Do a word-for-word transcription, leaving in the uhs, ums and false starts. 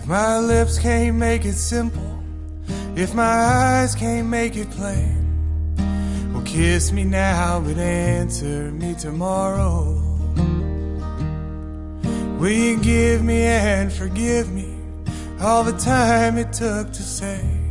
If my lips can't make it simple, if my eyes can't make it plain, well, kiss me now but answer me tomorrow. Will you give me and forgive me all the time it took to say